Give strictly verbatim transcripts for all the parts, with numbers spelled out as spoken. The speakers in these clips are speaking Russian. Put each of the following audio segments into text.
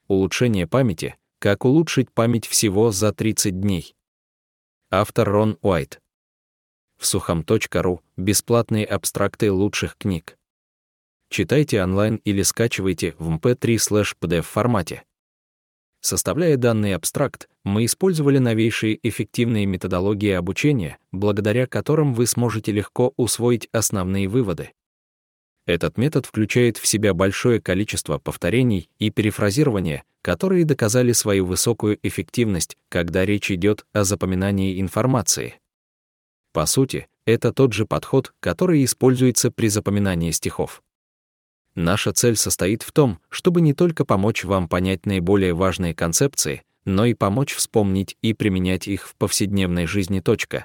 Улучшение памяти. Как улучшить память всего за тридцать дней. Автор Рон Уайт. В сухом точка ру бесплатные абстракты лучших книг. Читайте онлайн или скачивайте в эм пэ три слэш пи ди эф формате. Составляя данный абстракт, мы использовали новейшие эффективные методологии обучения, благодаря которым вы сможете легко усвоить основные выводы. Этот метод включает в себя большое количество повторений и перефразирования, которые доказали свою высокую эффективность, когда речь идет о запоминании информации. По сути, это тот же подход, который используется при запоминании стихов. Наша цель состоит в том, чтобы не только помочь вам понять наиболее важные концепции, но и помочь вспомнить и применять их в повседневной жизни.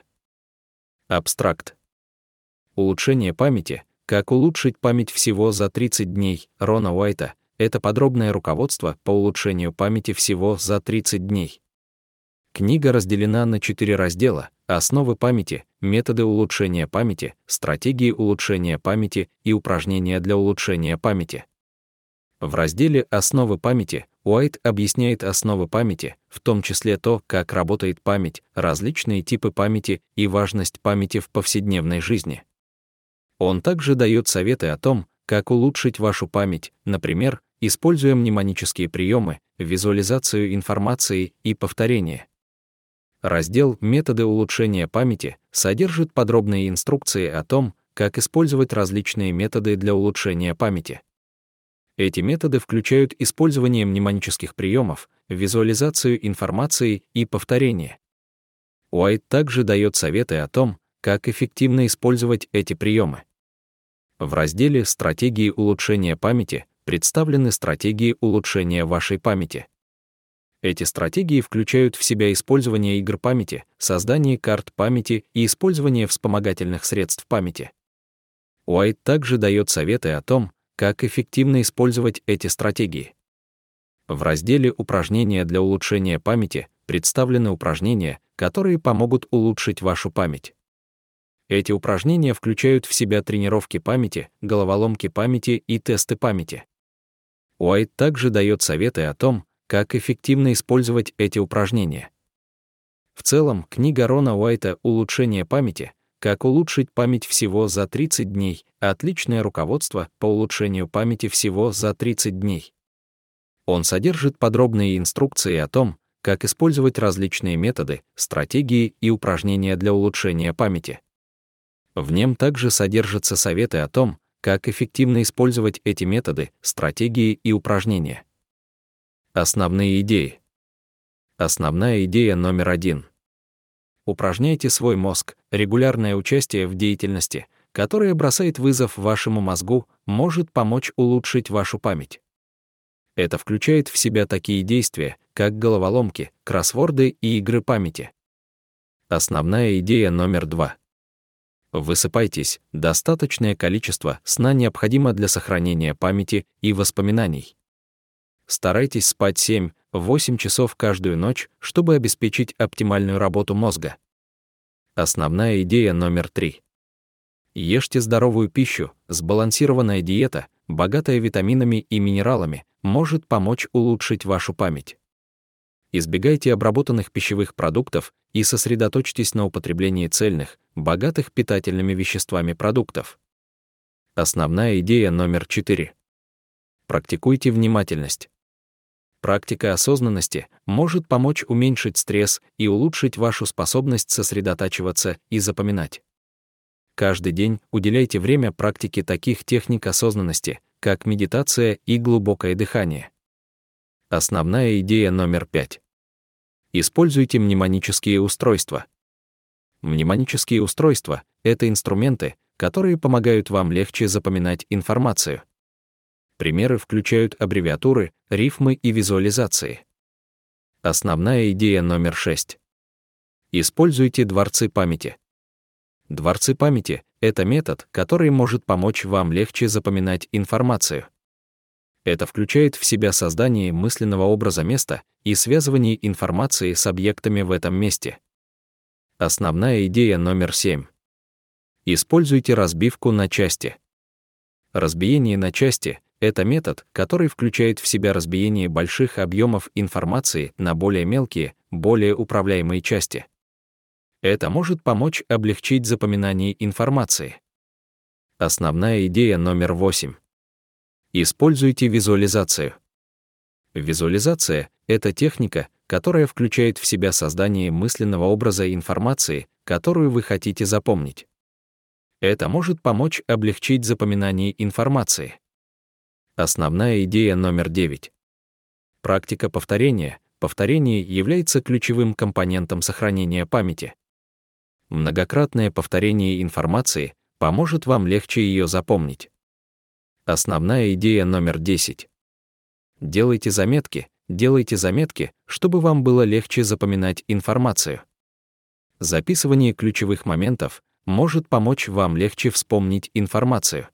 Абстракт. Улучшение памяти. Как улучшить память всего за тридцать дней Рона Уайта — это подробное руководство по улучшению памяти всего за тридцать дней. Книга разделена на четыре раздела: основы памяти, методы улучшения памяти, стратегии улучшения памяти и упражнения для улучшения памяти. В разделе «Основы памяти» Уайт объясняет основы памяти, в том числе то, как работает память, различные типы памяти и важность памяти в повседневной жизни. Он также дает советы о том, как улучшить вашу память, например, используя мнемонические приемы, визуализацию информации и повторение. Раздел «Методы улучшения памяти» содержит подробные инструкции о том, как использовать различные методы для улучшения памяти. Эти методы включают использование мнемонических приемов, визуализацию информации и повторение. Уайт также дает советы о том, как эффективно использовать эти приемы. В разделе «Стратегии улучшения памяти» представлены стратегии улучшения вашей памяти. Эти стратегии включают в себя использование игр памяти, создание карт памяти и использование вспомогательных средств памяти. Уайт также дает советы о том, как эффективно использовать эти стратегии. В разделе «Упражнения для улучшения памяти» представлены упражнения, которые помогут улучшить вашу память. Эти упражнения включают в себя тренировки памяти, головоломки памяти и тесты памяти. Уайт также дает советы о том, как эффективно использовать эти упражнения. В целом, книга Рона Уайта «Улучшение памяти. Как улучшить память всего за тридцать дней» — отличное руководство по улучшению памяти всего за тридцать дней. Он содержит подробные инструкции о том, как использовать различные методы, стратегии и упражнения для улучшения памяти. В нем также содержатся советы о том, как эффективно использовать эти методы, стратегии и упражнения. Основные идеи. Основная идея номер один. Упражняйте свой мозг. Регулярное участие в деятельности, которая бросает вызов вашему мозгу, может помочь улучшить вашу память. Это включает в себя такие действия, как головоломки, кроссворды и игры памяти. Основная идея номер два. Высыпайтесь. Достаточное количество сна необходимо для сохранения памяти и воспоминаний. Старайтесь спать семь-восемь часов каждую ночь, чтобы обеспечить оптимальную работу мозга. Основная идея номер три. Ешьте здоровую пищу. Сбалансированная диета, богатая витаминами и минералами, может помочь улучшить вашу память. Избегайте обработанных пищевых продуктов и сосредоточьтесь на употреблении цельных, богатых питательными веществами продуктов. Основная идея номер четыре. Практикуйте внимательность. Практика осознанности может помочь уменьшить стресс и улучшить вашу способность сосредотачиваться и запоминать. Каждый день уделяйте время практике таких техник осознанности, как медитация и глубокое дыхание. Основная идея номер пять. Используйте мнемонические устройства. Мнемонические устройства — это инструменты, которые помогают вам легче запоминать информацию. Примеры включают аббревиатуры, рифмы и визуализации. Основная идея номер шесть. Используйте дворцы памяти. Дворцы памяти — это метод, который может помочь вам легче запоминать информацию. Это включает в себя создание мысленного образа места и связывание информации с объектами в этом месте. Основная идея номер семь. Используйте разбивку на части. Разбиение на части — это метод, который включает в себя разбиение больших объемов информации на более мелкие, более управляемые части. Это может помочь облегчить запоминание информации. Основная идея номер восемь. Используйте визуализацию. Визуализация — это техника, которая включает в себя создание мысленного образа информации, которую вы хотите запомнить. Это может помочь облегчить запоминание информации. Основная идея номер девять. Практика повторения. Повторение является ключевым компонентом сохранения памяти. Многократное повторение информации поможет вам легче ее запомнить. Основная идея номер десять. Делайте заметки, делайте заметки, чтобы вам было легче запоминать информацию. Записывание ключевых моментов может помочь вам легче вспомнить информацию.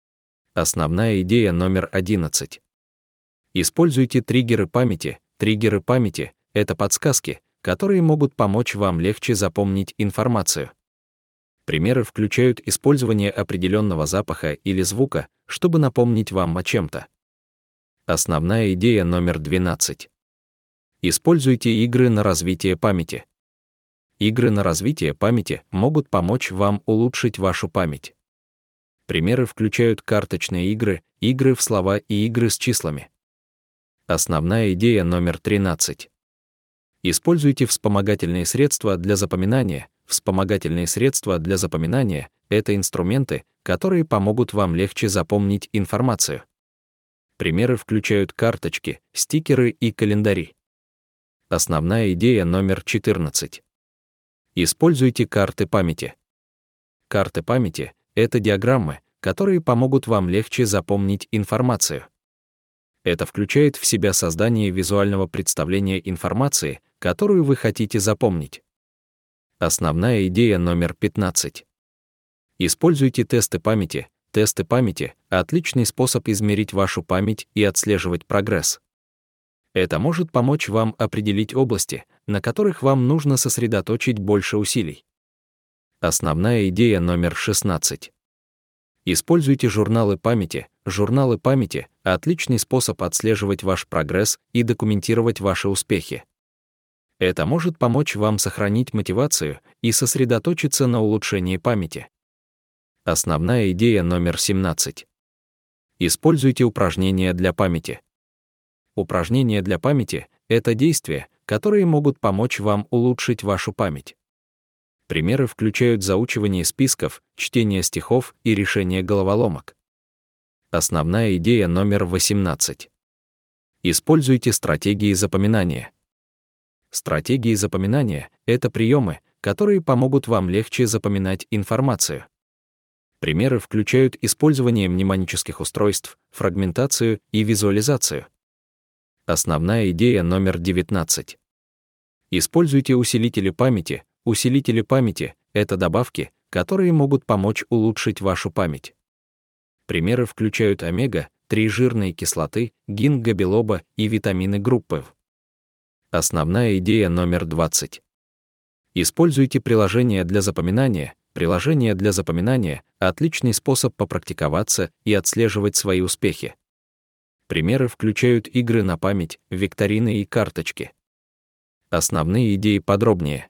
Основная идея номер одиннадцать. Используйте триггеры памяти. Триггеры памяти — это подсказки, которые могут помочь вам легче запомнить информацию. Примеры включают использование определенного запаха или звука, чтобы напомнить вам о чем-то. Основная идея номер двенадцать. Используйте игры на развитие памяти. Игры на развитие памяти могут помочь вам улучшить вашу память. Примеры включают карточные игры, игры в слова и игры с числами. Основная идея номер тринадцать. Используйте вспомогательные средства для запоминания. Вспомогательные средства для запоминания — это инструменты, которые помогут вам легче запомнить информацию. Примеры включают карточки, стикеры и календари. Основная идея номер четырнадцать. Используйте карты памяти. Карты памяти — это диаграммы, которые помогут вам легче запомнить информацию. Это включает в себя создание визуального представления информации, которую вы хотите запомнить. Основная идея номер пятнадцать. Используйте тесты памяти. Тесты памяти — отличный способ измерить вашу память и отслеживать прогресс. Это может помочь вам определить области, на которых вам нужно сосредоточить больше усилий. Основная идея номер шестнадцать. Используйте журналы памяти. Журналы памяти — отличный способ отслеживать ваш прогресс и документировать ваши успехи. Это может помочь вам сохранить мотивацию и сосредоточиться на улучшении памяти. Основная идея номер семнадцать. Используйте упражнения для памяти. Упражнения для памяти — это действия, которые могут помочь вам улучшить вашу память. Примеры включают заучивание списков, чтение стихов и решение головоломок. Основная идея номер восемнадцать. Используйте стратегии запоминания. Стратегии запоминания — это приемы, которые помогут вам легче запоминать информацию. Примеры включают использование мнемонических устройств, фрагментацию и визуализацию. Основная идея номер девятнадцать. Используйте усилители памяти. Усилители памяти — это добавки, которые могут помочь улучшить вашу память. Примеры включают омега три жирные кислоты, гинкго билоба и витамины группы В. Основная идея номер двадцать. Используйте приложения для запоминания. Приложения для запоминания — отличный способ попрактиковаться и отслеживать свои успехи. Примеры включают игры на память, викторины и карточки. Основные идеи подробнее.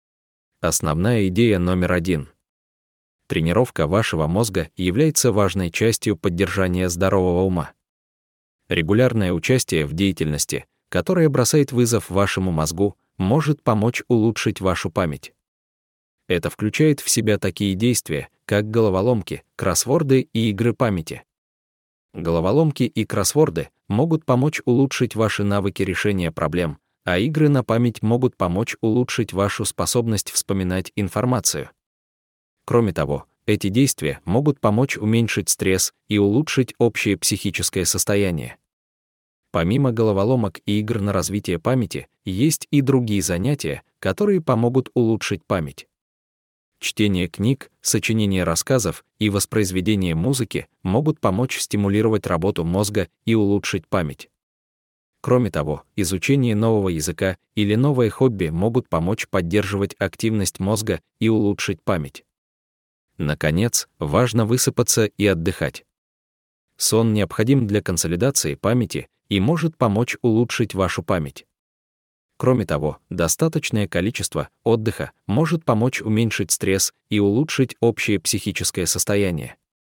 Основная идея номер один. Тренировка вашего мозга является важной частью поддержания здорового ума. Регулярное участие в деятельности, которая бросает вызов вашему мозгу, может помочь улучшить вашу память. Это включает в себя такие действия, как головоломки, кроссворды и игры памяти. Головоломки и кроссворды могут помочь улучшить ваши навыки решения проблем, а игры на память могут помочь улучшить вашу способность вспоминать информацию. Кроме того, эти действия могут помочь уменьшить стресс и улучшить общее психическое состояние. Помимо головоломок и игр на развитие памяти, есть и другие занятия, которые помогут улучшить память. Чтение книг, сочинение рассказов и воспроизведение музыки могут помочь стимулировать работу мозга и улучшить память. Кроме того, изучение нового языка или новое хобби могут помочь поддерживать активность мозга и улучшить память. Наконец, важно высыпаться и отдыхать. сон необходим для консолидации памяти и может помочь улучшить вашу память. Кроме того, достаточное количество отдыха может помочь уменьшить стресс и улучшить общее психическое состояние.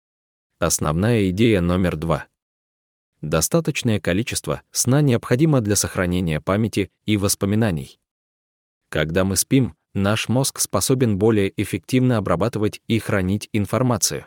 Основная идея номер два. Достаточное количество сна необходимо для сохранения памяти и воспоминаний. Когда мы спим, наш мозг способен более эффективно обрабатывать и хранить информацию.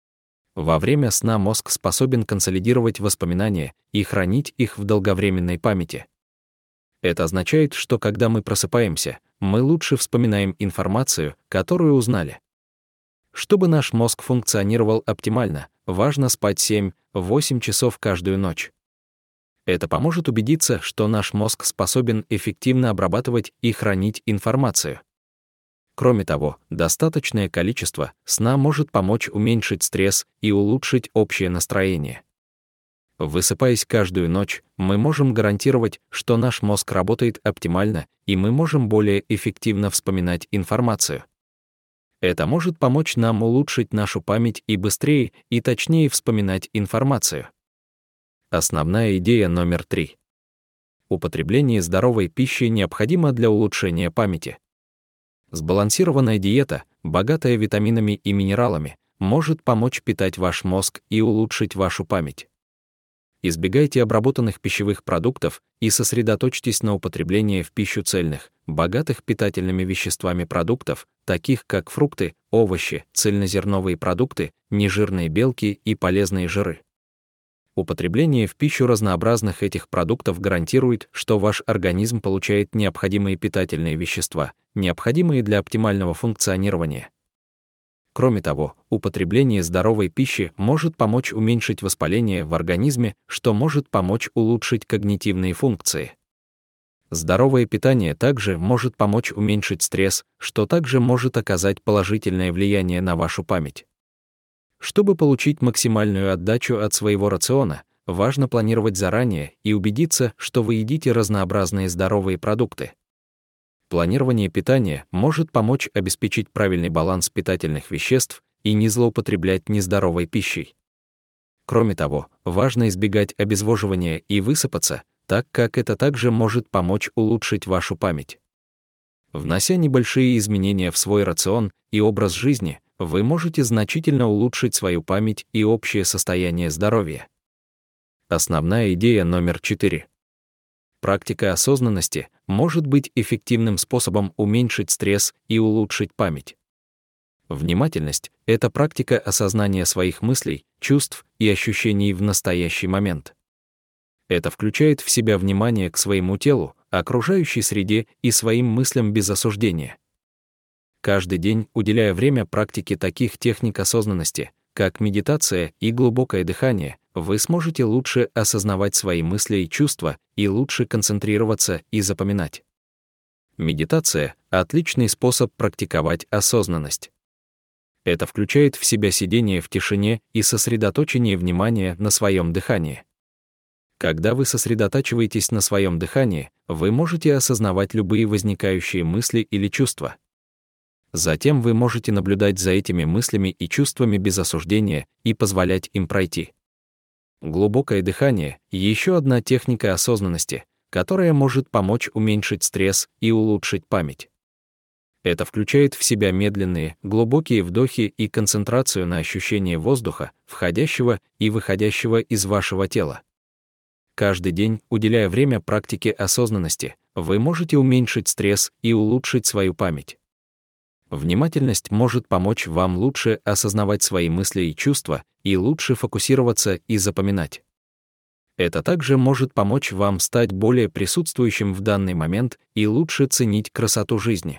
Во время сна мозг способен консолидировать воспоминания и хранить их в долговременной памяти. Это означает, что когда мы просыпаемся, мы лучше вспоминаем информацию, которую узнали. Чтобы наш мозг функционировал оптимально, важно спать семь-восемь часов каждую ночь. Это поможет убедиться, что наш мозг способен эффективно обрабатывать и хранить информацию. Кроме того, достаточное количество сна может помочь уменьшить стресс и улучшить общее настроение. Высыпаясь каждую ночь, мы можем гарантировать, что наш мозг работает оптимально, и мы можем более эффективно вспоминать информацию. Это может помочь нам улучшить нашу память и быстрее и точнее вспоминать информацию. Основная идея номер три. Употребление здоровой пищи необходимо для улучшения памяти. Сбалансированная диета, богатая витаминами и минералами, может помочь питать ваш мозг и улучшить вашу память. Избегайте обработанных пищевых продуктов и сосредоточьтесь на употреблении в пищу цельных, богатых питательными веществами продуктов, таких как фрукты, овощи, цельнозерновые продукты, нежирные белки и полезные жиры. Употребление в пищу разнообразных этих продуктов гарантирует, что ваш организм получает необходимые питательные вещества, необходимые для оптимального функционирования. Кроме того, употребление здоровой пищи может помочь уменьшить воспаление в организме, что может помочь улучшить когнитивные функции. Здоровое питание также может помочь уменьшить стресс, что также может оказать положительное влияние на вашу память. Чтобы получить максимальную отдачу от своего рациона, важно планировать заранее и убедиться, что вы едите разнообразные здоровые продукты. Планирование питания может помочь обеспечить правильный баланс питательных веществ и не злоупотреблять нездоровой пищей. Кроме того, важно избегать обезвоживания и высыпаться, так как это также может помочь улучшить вашу память. Внося небольшие изменения в свой рацион и образ жизни, вы можете значительно улучшить свою память и общее состояние здоровья. Основная идея номер четыре. Практика осознанности может быть эффективным способом уменьшить стресс и улучшить память. Внимательность — это практика осознания своих мыслей, чувств и ощущений в настоящий момент. Это включает в себя внимание к своему телу, окружающей среде и своим мыслям без осуждения. Каждый день, уделяя время практике таких техник осознанности, как медитация и глубокое дыхание, вы сможете лучше осознавать свои мысли и чувства и лучше концентрироваться и запоминать. Медитация — отличный способ практиковать осознанность. Это включает в себя сидение в тишине и сосредоточение внимания на своем дыхании. Когда вы сосредотачиваетесь на своем дыхании, вы можете осознавать любые возникающие мысли или чувства. Затем вы можете наблюдать за этими мыслями и чувствами без осуждения и позволять им пройти. Глубокое дыхание — еще одна техника осознанности, которая может помочь уменьшить стресс и улучшить память. Это включает в себя медленные, глубокие вдохи и концентрацию на ощущении воздуха, входящего и выходящего из вашего тела. Каждый день, уделяя время практике осознанности, вы можете уменьшить стресс и улучшить свою память. Внимательность может помочь вам лучше осознавать свои мысли и чувства и лучше фокусироваться и запоминать. Это также может помочь вам стать более присутствующим в данный момент и лучше ценить красоту жизни.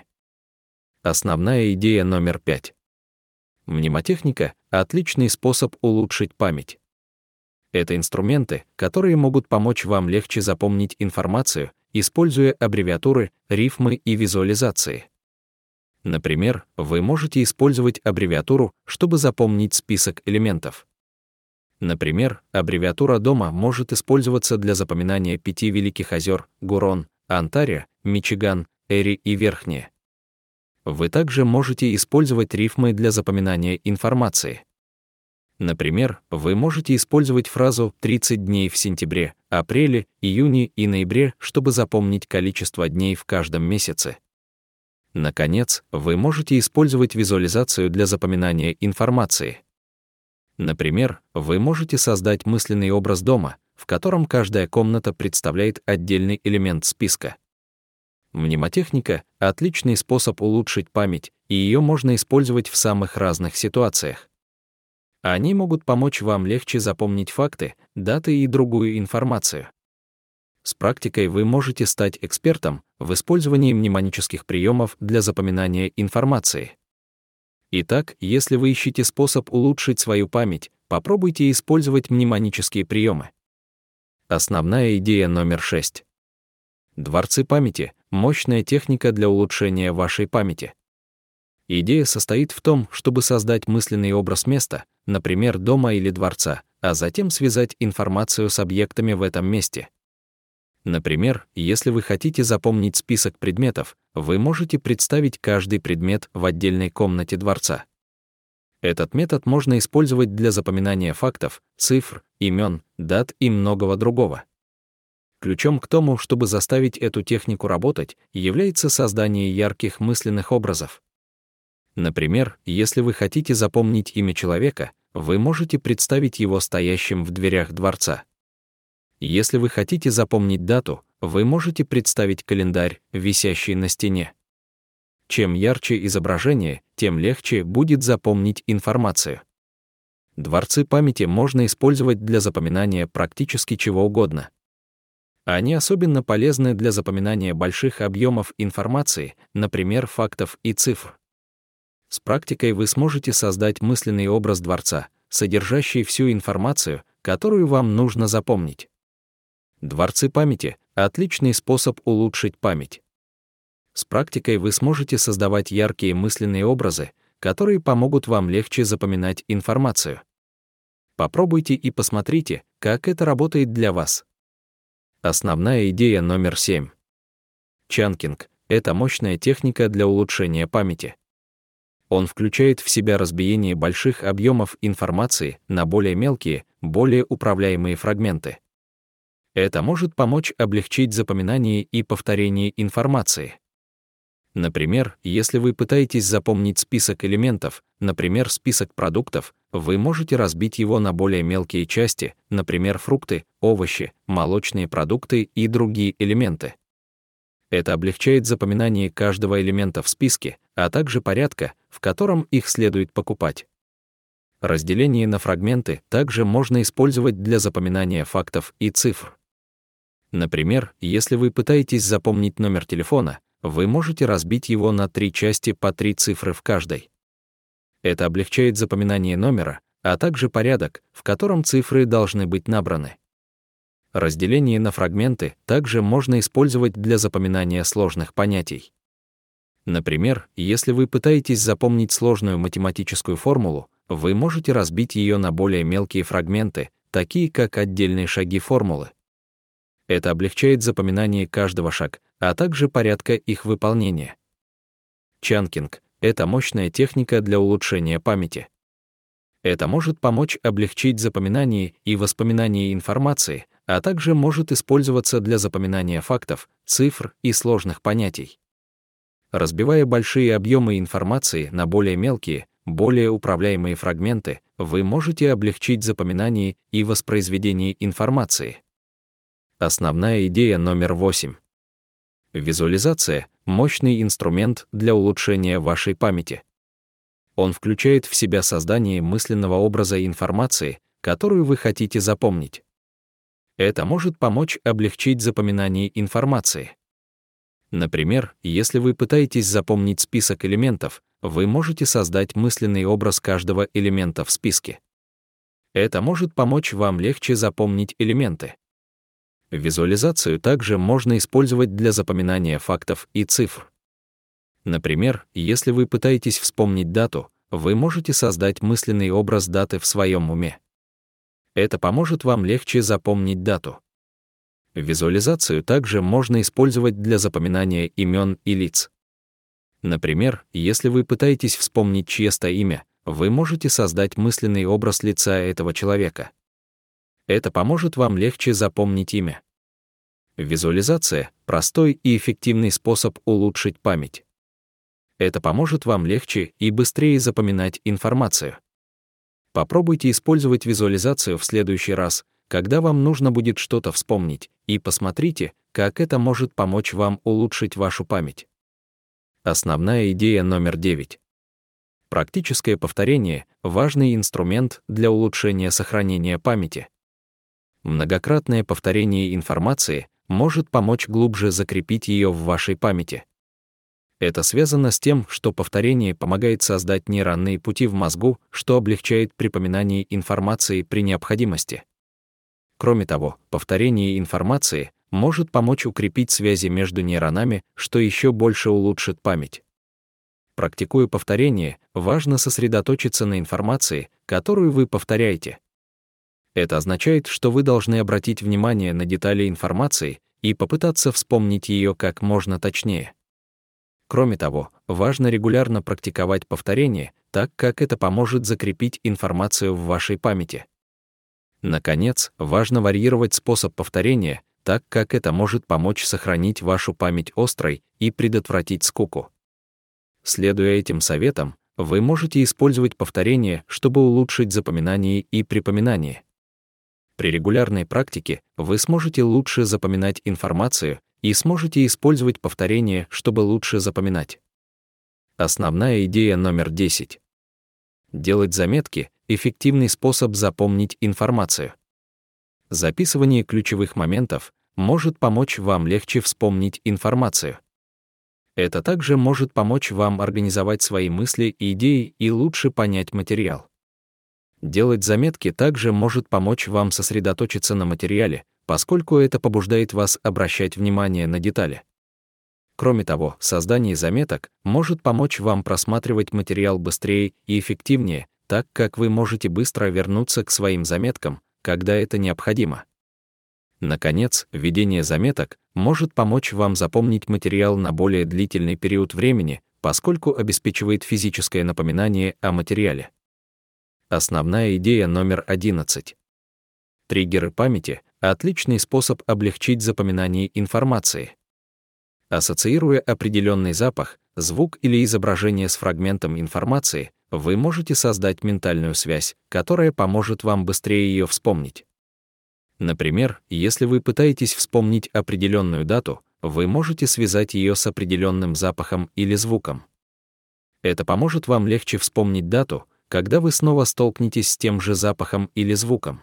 Основная идея номер пять. Мнемотехника — отличный способ улучшить память. Это инструменты, которые могут помочь вам легче запомнить информацию, используя аббревиатуры, рифмы и визуализации. Например, вы можете использовать аббревиатуру, чтобы запомнить список элементов. Например, аббревиатура дома может использоваться для запоминания пяти великих озер — Гурон, Онтарио, Мичиган, Эри и Верхнее. Вы также можете использовать рифмы для запоминания информации. Например, вы можете использовать фразу «тридцать дней в сентябре, апреле, июне и ноябре», чтобы запомнить количество дней в каждом месяце. Наконец, вы можете использовать визуализацию для запоминания информации. Например, вы можете создать мысленный образ дома, в котором каждая комната представляет отдельный элемент списка. Мнемотехника — отличный способ улучшить память, и ее можно использовать в самых разных ситуациях. Они могут помочь вам легче запомнить факты, даты и другую информацию. С практикой вы можете стать экспертом в использовании мнемонических приемов для запоминания информации. Итак, если вы ищете способ улучшить свою память, попробуйте использовать мнемонические приемы. Основная идея номер шесть. Дворцы памяти — мощная техника для улучшения вашей памяти. Идея состоит в том, чтобы создать мысленный образ места, например, дома или дворца, а затем связать информацию с объектами в этом месте. Например, если вы хотите запомнить список предметов, вы можете представить каждый предмет в отдельной комнате дворца. Этот метод можно использовать для запоминания фактов, цифр, имен, дат и многого другого. Ключом к тому, чтобы заставить эту технику работать, является создание ярких мысленных образов. Например, если вы хотите запомнить имя человека, вы можете представить его стоящим в дверях дворца. Если вы хотите запомнить дату, вы можете представить календарь, висящий на стене. Чем ярче изображение, тем легче будет запомнить информацию. Дворцы памяти можно использовать для запоминания практически чего угодно. Они особенно полезны для запоминания больших объемов информации, например, фактов и цифр. С практикой вы сможете создать мысленный образ дворца, содержащий всю информацию, которую вам нужно запомнить. Дворцы памяти — отличный способ улучшить память. С практикой вы сможете создавать яркие мысленные образы, которые помогут вам легче запоминать информацию. Попробуйте и посмотрите, как это работает для вас. Основная идея номер семь. Чанкинг — это мощная техника для улучшения памяти. Он включает в себя разбиение больших объемов информации на более мелкие, более управляемые фрагменты. Это может помочь облегчить запоминание и повторение информации. Например, если вы пытаетесь запомнить список элементов, например, список продуктов, вы можете разбить его на более мелкие части, например, фрукты, овощи, молочные продукты и другие элементы. Это облегчает запоминание каждого элемента в списке, а также порядка, в котором их следует покупать. Разделение на фрагменты также можно использовать для запоминания фактов и цифр. Например, если вы пытаетесь запомнить номер телефона, вы можете разбить его на три части по три цифры в каждой. Это облегчает запоминание номера, а также порядок, в котором цифры должны быть набраны. Разделение на фрагменты также можно использовать для запоминания сложных понятий. Например, если вы пытаетесь запомнить сложную математическую формулу, вы можете разбить ее на более мелкие фрагменты, такие как отдельные шаги формулы. Это облегчает запоминание каждого шага, а также порядка их выполнения. Чанкинг — это мощная техника для улучшения памяти. Это может помочь облегчить запоминание и воспоминание информации, а также может использоваться для запоминания фактов, цифр и сложных понятий. Разбивая большие объемы информации на более мелкие, более управляемые фрагменты, вы можете облегчить запоминание и воспроизведение информации. Основная идея номер восемь. Визуализация — мощный инструмент для улучшения вашей памяти. Он включает в себя создание мысленного образа информации, которую вы хотите запомнить. Это может помочь облегчить запоминание информации. Например, если вы пытаетесь запомнить список элементов, вы можете создать мысленный образ каждого элемента в списке. Это может помочь вам легче запомнить элементы. Визуализацию также можно использовать для запоминания фактов и цифр. Например, если вы пытаетесь вспомнить дату, вы можете создать мысленный образ даты в своем уме. Это поможет вам легче запомнить дату. Визуализацию также можно использовать для запоминания имен и лиц. Например, если вы пытаетесь вспомнить чье-то имя, вы можете создать мысленный образ лица этого человека. Это поможет вам легче запомнить имя. Визуализация — простой и эффективный способ улучшить память. Это поможет вам легче и быстрее запоминать информацию. Попробуйте использовать визуализацию в следующий раз, когда вам нужно будет что-то вспомнить, и посмотрите, как это может помочь вам улучшить вашу память. Основная идея номер девять. Практическое повторение — важный инструмент для улучшения сохранения памяти. Многократное повторение информации может помочь глубже закрепить ее в вашей памяти. Это связано с тем, что повторение помогает создать нейронные пути в мозгу, что облегчает припоминание информации при необходимости. Кроме того, повторение информации может помочь укрепить связи между нейронами, что еще больше улучшит память. Практикуя повторение, важно сосредоточиться на информации, которую вы повторяете. Это означает, что вы должны обратить внимание на детали информации и попытаться вспомнить ее как можно точнее. Кроме того, важно регулярно практиковать повторение, так как это поможет закрепить информацию в вашей памяти. Наконец, важно варьировать способ повторения, так как это может помочь сохранить вашу память острой и предотвратить скуку. Следуя этим советам, вы можете использовать повторение, чтобы улучшить запоминание и припоминание. При регулярной практике вы сможете лучше запоминать информацию и сможете использовать повторение, чтобы лучше запоминать. Основная идея номер десять. Делать заметки — эффективный способ запомнить информацию. Записывание ключевых моментов может помочь вам легче вспомнить информацию. Это также может помочь вам организовать свои мысли и идеи и лучше понять материал. Делать заметки также может помочь вам сосредоточиться на материале, поскольку это побуждает вас обращать внимание на детали. Кроме того, создание заметок может помочь вам просматривать материал быстрее и эффективнее, так как вы можете быстро вернуться к своим заметкам, когда это необходимо. Наконец, ведение заметок может помочь вам запомнить материал на более длительный период времени, поскольку обеспечивает физическое напоминание о материале. Основная идея номер одиннадцать. Триггеры памяти — отличный способ облегчить запоминание информации. Ассоциируя определенный запах, звук или изображение с фрагментом информации, вы можете создать ментальную связь, которая поможет вам быстрее ее вспомнить. Например, если вы пытаетесь вспомнить определенную дату, вы можете связать ее с определенным запахом или звуком. Это поможет вам легче вспомнить дату, когда вы снова столкнетесь с тем же запахом или звуком.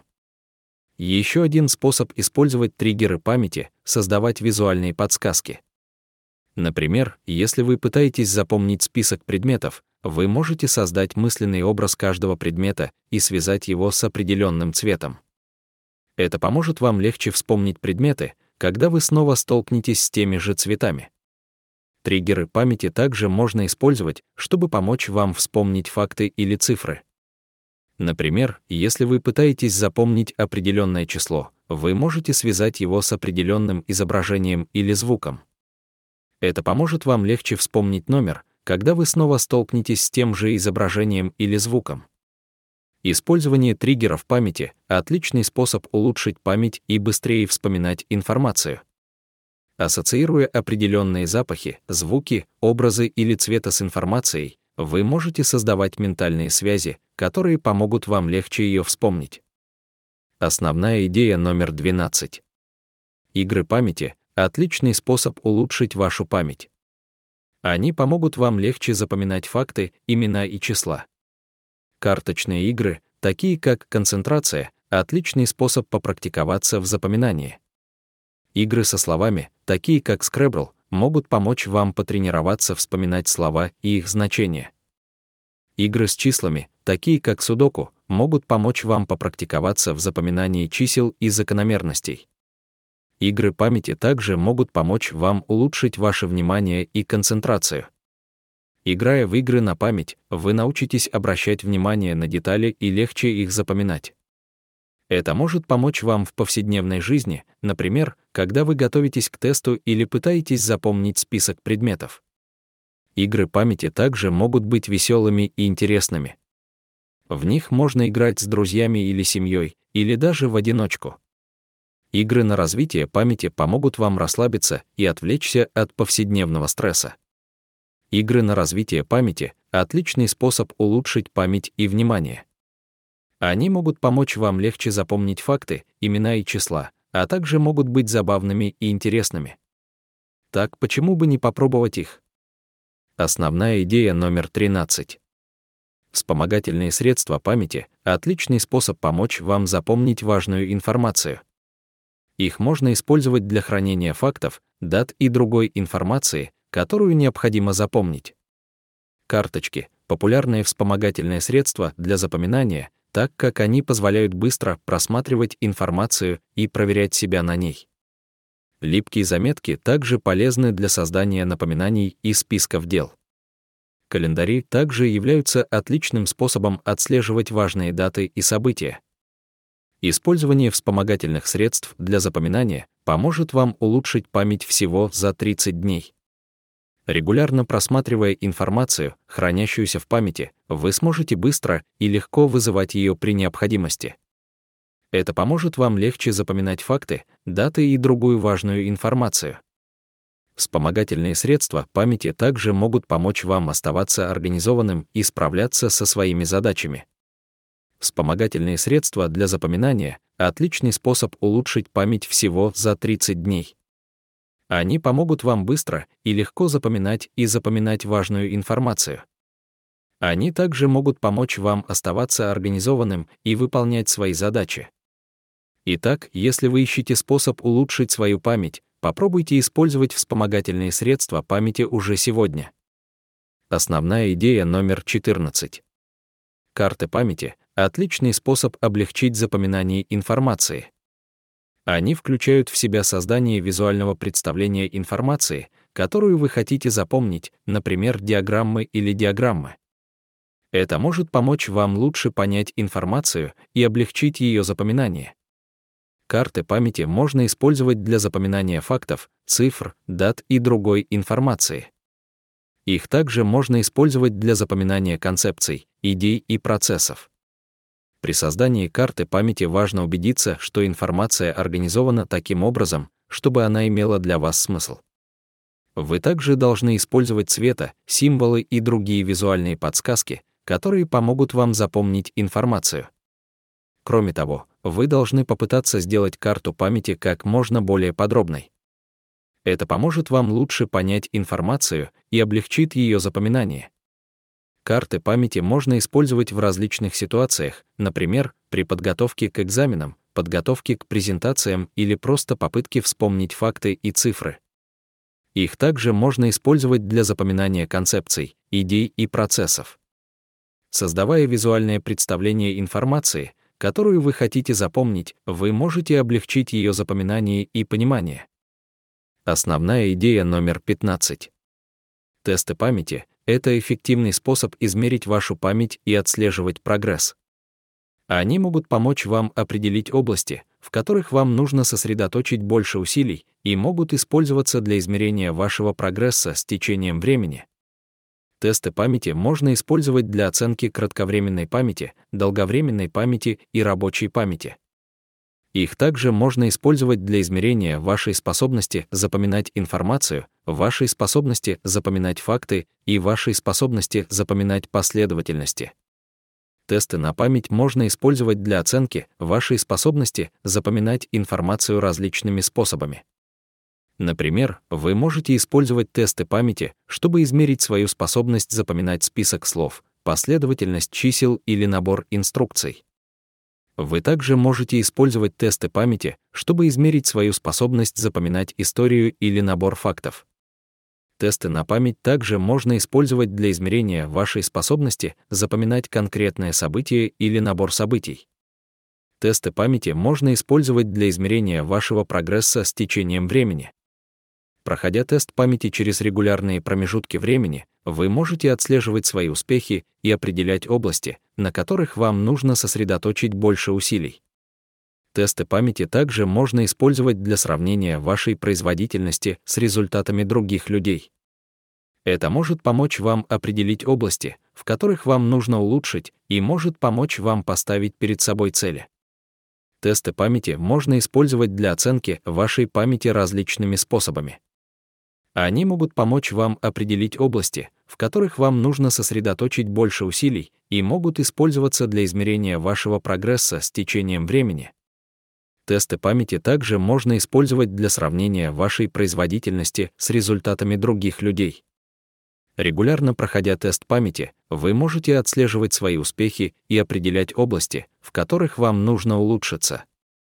Еще один способ использовать триггеры памяти — создавать визуальные подсказки. Например, если вы пытаетесь запомнить список предметов, вы можете создать мысленный образ каждого предмета и связать его с определенным цветом. Это поможет вам легче вспомнить предметы, когда вы снова столкнетесь с теми же цветами. Триггеры памяти также можно использовать, чтобы помочь вам вспомнить факты или цифры. Например, если вы пытаетесь запомнить определенное число, вы можете связать его с определенным изображением или звуком. Это поможет вам легче вспомнить номер, когда вы снова столкнетесь с тем же изображением или звуком. Использование триггеров памяти — отличный способ улучшить память и быстрее вспоминать информацию. Ассоциируя определенные запахи, звуки, образы или цвета с информацией, вы можете создавать ментальные связи, которые помогут вам легче ее вспомнить. Основная идея номер двенадцать. Игры памяти — отличный способ улучшить вашу память. Они помогут вам легче запоминать факты, имена и числа. Карточные игры, такие как концентрация, отличный способ попрактиковаться в запоминании. Игры со словами, такие как Scrabble, могут помочь вам потренироваться вспоминать слова и их значения. Игры с числами, такие как Судоку, могут помочь вам попрактиковаться в запоминании чисел и закономерностей. Игры памяти также могут помочь вам улучшить ваше внимание и концентрацию. Играя в игры на память, вы научитесь обращать внимание на детали и легче их запоминать. Это может помочь вам в повседневной жизни, например, когда вы готовитесь к тесту или пытаетесь запомнить список предметов. Игры памяти также могут быть веселыми и интересными. В них можно играть с друзьями или семьей, или даже в одиночку. Игры на развитие памяти помогут вам расслабиться и отвлечься от повседневного стресса. Игры на развитие памяти — отличный способ улучшить память и внимание. Они могут помочь вам легче запомнить факты, имена и числа, а также могут быть забавными и интересными. Так почему бы не попробовать их? Основная идея номер тринадцать. Вспомогательные средства памяти — отличный способ помочь вам запомнить важную информацию. Их можно использовать для хранения фактов, дат и другой информации, которую необходимо запомнить. Карточки — популярные вспомогательные средства для запоминания, так как они позволяют быстро просматривать информацию и проверять себя на ней. Липкие заметки также полезны для создания напоминаний и списков дел. Календари также являются отличным способом отслеживать важные даты и события. Использование вспомогательных средств для запоминания поможет вам улучшить память всего за тридцать дней. Регулярно просматривая информацию, хранящуюся в памяти, вы сможете быстро и легко вызывать ее при необходимости. Это поможет вам легче запоминать факты, даты и другую важную информацию. Вспомогательные средства памяти также могут помочь вам оставаться организованным и справляться со своими задачами. Вспомогательные средства для запоминания — отличный способ улучшить память всего за тридцать дней. Они помогут вам быстро и легко запоминать и запоминать важную информацию. Они также могут помочь вам оставаться организованным и выполнять свои задачи. Итак, если вы ищете способ улучшить свою память, попробуйте использовать вспомогательные средства памяти уже сегодня. Основная идея номер четырнадцать. Карты памяти — отличный способ облегчить запоминание информации. Они включают в себя создание визуального представления информации, которую вы хотите запомнить, например, диаграммы или диаграммы. Это может помочь вам лучше понять информацию и облегчить ее запоминание. Карты памяти можно использовать для запоминания фактов, цифр, дат и другой информации. Их также можно использовать для запоминания концепций, идей и процессов. При создании карты памяти важно убедиться, что информация организована таким образом, чтобы она имела для вас смысл. Вы также должны использовать цвета, символы и другие визуальные подсказки, которые помогут вам запомнить информацию. Кроме того, вы должны попытаться сделать карту памяти как можно более подробной. Это поможет вам лучше понять информацию и облегчит ее запоминание. Карты памяти можно использовать в различных ситуациях, например, при подготовке к экзаменам, подготовке к презентациям или просто попытке вспомнить факты и цифры. Их также можно использовать для запоминания концепций, идей и процессов. Создавая визуальное представление информации, которую вы хотите запомнить, вы можете облегчить ее запоминание и понимание. Основная идея номер пятнадцать. Тесты памяти — это эффективный способ измерить вашу память и отслеживать прогресс. Они могут помочь вам определить области, в которых вам нужно сосредоточить больше усилий, и могут использоваться для измерения вашего прогресса с течением времени. Тесты памяти можно использовать для оценки кратковременной памяти, долговременной памяти и рабочей памяти. Их также можно использовать для измерения вашей способности запоминать информацию, вашей способности запоминать факты и вашей способности запоминать последовательности. Тесты на память можно использовать для оценки вашей способности запоминать информацию различными способами. Например, вы можете использовать тесты памяти, чтобы измерить свою способность запоминать список слов, последовательность чисел или набор инструкций. Вы также можете использовать тесты памяти, чтобы измерить свою способность запоминать историю или набор фактов. Тесты на память также можно использовать для измерения вашей способности запоминать конкретное событие или набор событий. Тесты памяти можно использовать для измерения вашего прогресса с течением времени. Проходя тест памяти через регулярные промежутки времени, вы можете отслеживать свои успехи и определять области, на которых вам нужно сосредоточить больше усилий. Тесты памяти также можно использовать для сравнения вашей производительности с результатами других людей. Это может помочь вам определить области, в которых вам нужно улучшить, и может помочь вам поставить перед собой цели. Тесты памяти можно использовать для оценки вашей памяти различными способами. Они могут помочь вам определить области, в которых вам нужно сосредоточить больше усилий, и могут использоваться для измерения вашего прогресса с течением времени. Тесты памяти также можно использовать для сравнения вашей производительности с результатами других людей. Регулярно проходя тест памяти, вы можете отслеживать свои успехи и определять области, в которых вам нужно улучшиться.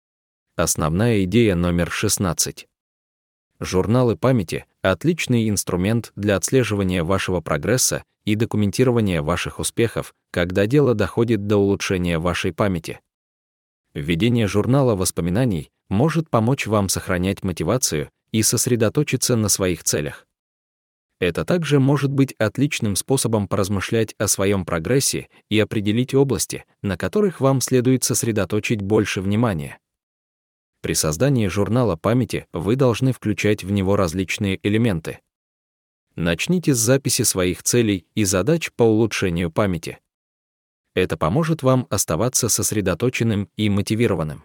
Основная идея номер шестнадцать. Журналы памяти — отличный инструмент для отслеживания вашего прогресса и документирования ваших успехов, когда дело доходит до улучшения вашей памяти. Введение журнала воспоминаний может помочь вам сохранять мотивацию и сосредоточиться на своих целях. Это также может быть отличным способом поразмышлять о своем прогрессе и определить области, на которых вам следует сосредоточить больше внимания. При создании журнала памяти вы должны включать в него различные элементы. Начните с записи своих целей и задач по улучшению памяти. Это поможет вам оставаться сосредоточенным и мотивированным.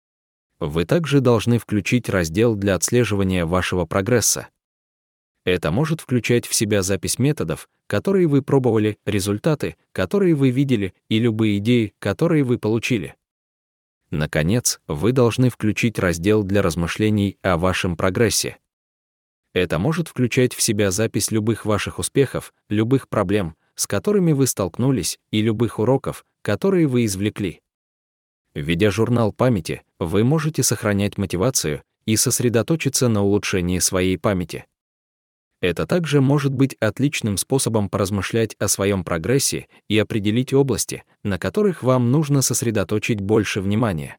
Вы также должны включить раздел для отслеживания вашего прогресса. Это может включать в себя запись методов, которые вы пробовали, результаты, которые вы видели, и любые идеи, которые вы получили. Наконец, вы должны включить раздел для размышлений о вашем прогрессе. Это может включать в себя запись любых ваших успехов, любых проблем, с которыми вы столкнулись, и любых уроков, которые вы извлекли. Ведя журнал памяти, вы можете сохранять мотивацию и сосредоточиться на улучшении своей памяти. Это также может быть отличным способом поразмышлять о своем прогрессе и определить области, на которых вам нужно сосредоточить больше внимания.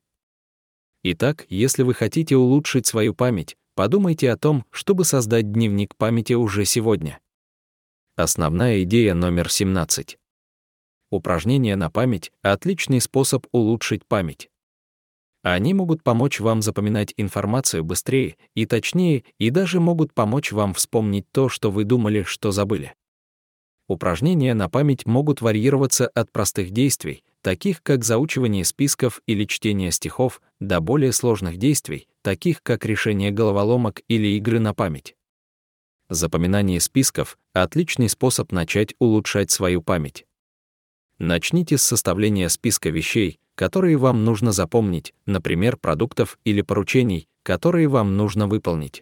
Итак, если вы хотите улучшить свою память, подумайте о том, чтобы создать дневник памяти уже сегодня. Основная идея номер семнадцать. Упражнения на память — отличный способ улучшить память. Они могут помочь вам запоминать информацию быстрее и точнее, и даже могут помочь вам вспомнить то, что вы думали, что забыли. Упражнения на память могут варьироваться от простых действий, таких как заучивание списков или чтение стихов, до более сложных действий, таких как решение головоломок или игры на память. Запоминание списков — отличный способ начать улучшать свою память. Начните с составления списка вещей, которые вам нужно запомнить, например, продуктов или поручений, которые вам нужно выполнить.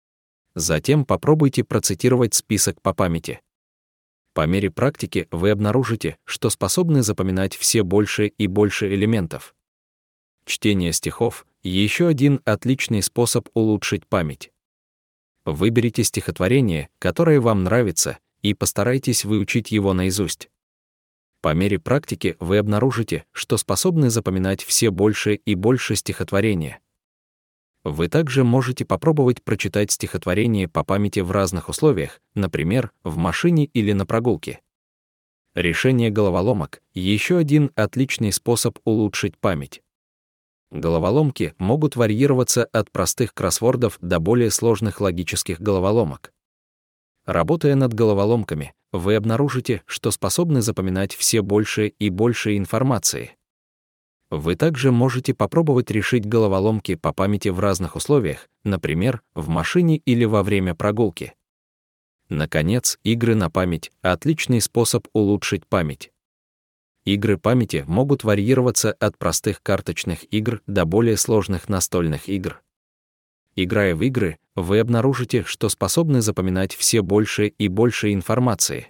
Затем попробуйте процитировать список по памяти. По мере практики вы обнаружите, что способны запоминать все больше и больше элементов. Чтение стихов — еще один отличный способ улучшить память. Выберите стихотворение, которое вам нравится, и постарайтесь выучить его наизусть. По мере практики вы обнаружите, что способны запоминать все больше и больше стихотворения. Вы также можете попробовать прочитать стихотворение по памяти в разных условиях, например, в машине или на прогулке. Решение головоломок — еще один отличный способ улучшить память. Головоломки могут варьироваться от простых кроссвордов до более сложных логических головоломок. Работая над головоломками, вы обнаружите, что способны запоминать все больше и больше информации. Вы также можете попробовать решить головоломки по памяти в разных условиях, например, в машине или во время прогулки. Наконец, игры на память — отличный способ улучшить память. Игры памяти могут варьироваться от простых карточных игр до более сложных настольных игр. Играя в игры, вы обнаружите, что способны запоминать все больше и больше информации.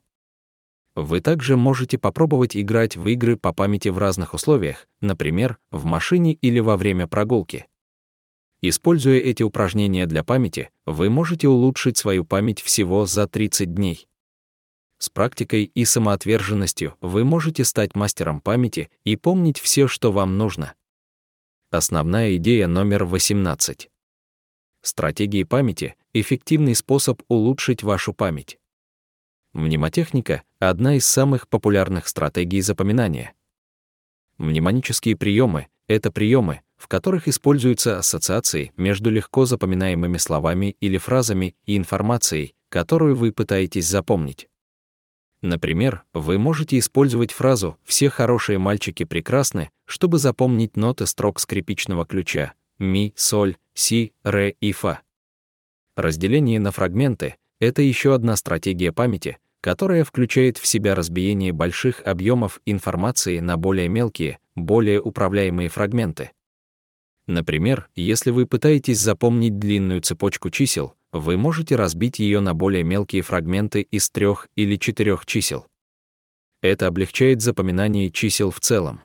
Вы также можете попробовать играть в игры по памяти в разных условиях, например, в машине или во время прогулки. Используя эти упражнения для памяти, вы можете улучшить свою память всего за тридцать дней. С практикой и самоотверженностью вы можете стать мастером памяти и помнить все, что вам нужно. Основная идея номер восемнадцать. Стратегии памяти — эффективный способ улучшить вашу память. Мнемотехника — одна из самых популярных стратегий запоминания. Мнемонические приемы — это приемы, в которых используются ассоциации между легко запоминаемыми словами или фразами и информацией, которую вы пытаетесь запомнить. Например, вы можете использовать фразу «все хорошие мальчики прекрасны», чтобы запомнить ноты строк скрипичного ключа ми, соль, си, ре и фа. Разделение на фрагменты — это еще одна стратегия памяти, которая включает в себя разбиение больших объемов информации на более мелкие, более управляемые фрагменты. Например, если вы пытаетесь запомнить длинную цепочку чисел, вы можете разбить ее на более мелкие фрагменты из трех или четырех чисел. Это облегчает запоминание чисел в целом.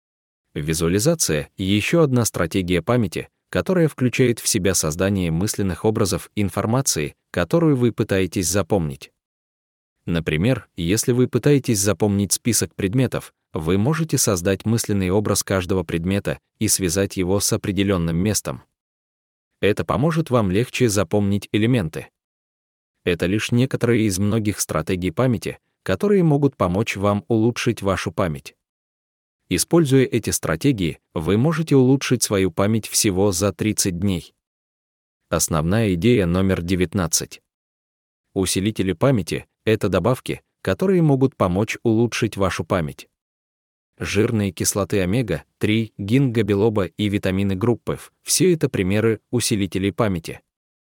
Визуализация — еще одна стратегия памяти, которая включает в себя создание мысленных образов информации, которую вы пытаетесь запомнить. Например, если вы пытаетесь запомнить список предметов, вы можете создать мысленный образ каждого предмета и связать его с определенным местом. Это поможет вам легче запомнить элементы. Это лишь некоторые из многих стратегий памяти, которые могут помочь вам улучшить вашу память. Используя эти стратегии, вы можете улучшить свою память всего за тридцать дней. Основная идея номер девятнадцать. Усилители памяти — это добавки, которые могут помочь улучшить вашу память. Жирные кислоты омега три, гинкобилоба и витамины группы F — все это примеры усилителей памяти.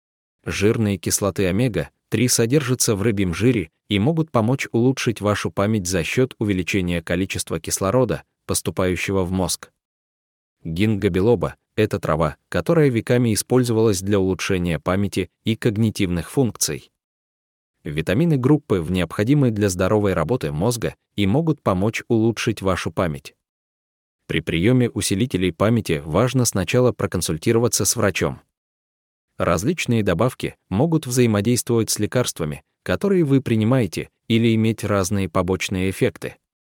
Жирные кислоты омега три содержатся в рыбьем жире и могут помочь улучшить вашу память за счет увеличения количества кислорода, поступающего в мозг. Гинкобилоба — это трава, которая веками использовалась для улучшения памяти и когнитивных функций. Витамины группы В необходимы для здоровой работы мозга и могут помочь улучшить вашу память. При приеме усилителей памяти важно сначала проконсультироваться с врачом. Различные добавки могут взаимодействовать с лекарствами, которые вы принимаете, или иметь разные побочные эффекты.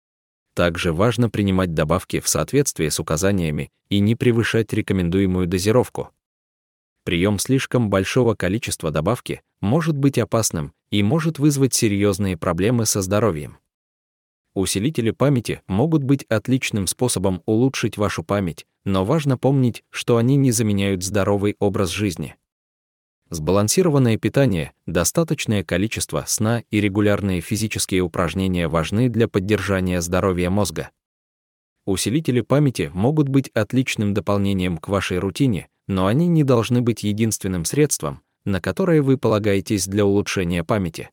Также важно принимать добавки в соответствии с указаниями и не превышать рекомендуемую дозировку. Прием слишком большого количества добавки может быть опасным и может вызвать серьезные проблемы со здоровьем. Усилители памяти могут быть отличным способом улучшить вашу память, но важно помнить, что они не заменяют здоровый образ жизни. Сбалансированное питание, достаточное количество сна и регулярные физические упражнения важны для поддержания здоровья мозга. Усилители памяти могут быть отличным дополнением к вашей рутине, но они не должны быть единственным средством, на которое вы полагаетесь для улучшения памяти.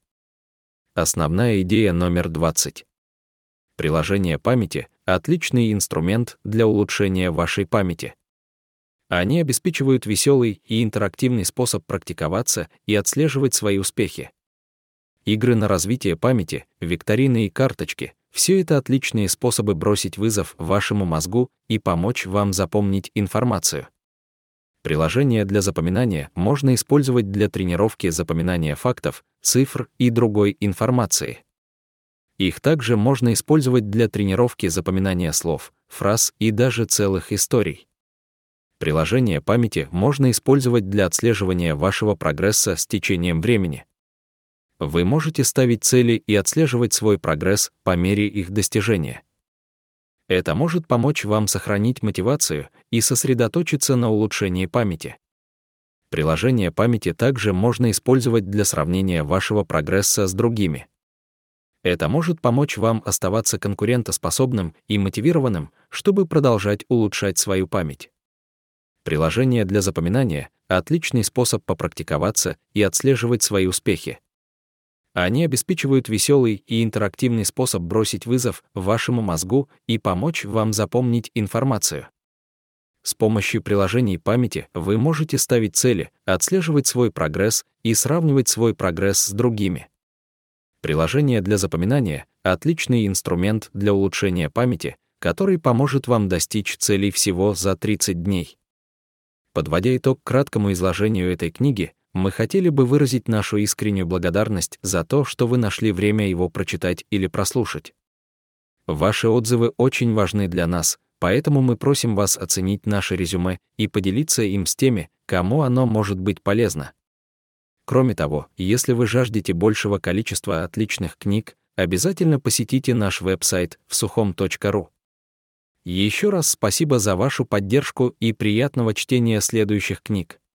Основная идея номер двадцать. Приложение памяти — отличный инструмент для улучшения вашей памяти. Они обеспечивают веселый и интерактивный способ практиковаться и отслеживать свои успехи. Игры на развитие памяти, викторины и карточки — все это отличные способы бросить вызов вашему мозгу и помочь вам запомнить информацию. Приложения для запоминания можно использовать для тренировки запоминания фактов, цифр и другой информации. Их также можно использовать для тренировки запоминания слов, фраз и даже целых историй. Приложение памяти можно использовать для отслеживания вашего прогресса с течением времени. Вы можете ставить цели и отслеживать свой прогресс по мере их достижения. Это может помочь вам сохранить мотивацию и сосредоточиться на улучшении памяти. Приложение памяти также можно использовать для сравнения вашего прогресса с другими. Это может помочь вам оставаться конкурентоспособным и мотивированным, чтобы продолжать улучшать свою память. Приложение для запоминания — отличный способ попрактиковаться и отслеживать свои успехи. Они обеспечивают веселый и интерактивный способ бросить вызов вашему мозгу и помочь вам запомнить информацию. С помощью приложений памяти вы можете ставить цели, отслеживать свой прогресс и сравнивать свой прогресс с другими. Приложение для запоминания — отличный инструмент для улучшения памяти, который поможет вам достичь целей всего за тридцать дней. Подводя итог краткому изложению этой книги, мы хотели бы выразить нашу искреннюю благодарность за то, что вы нашли время его прочитать или прослушать. Ваши отзывы очень важны для нас, поэтому мы просим вас оценить наше резюме и поделиться им с теми, кому оно может быть полезно. Кроме того, если вы жаждете большего количества отличных книг, обязательно посетите наш веб-сайт всухом точка ру. Еще раз спасибо за вашу поддержку и приятного чтения следующих книг.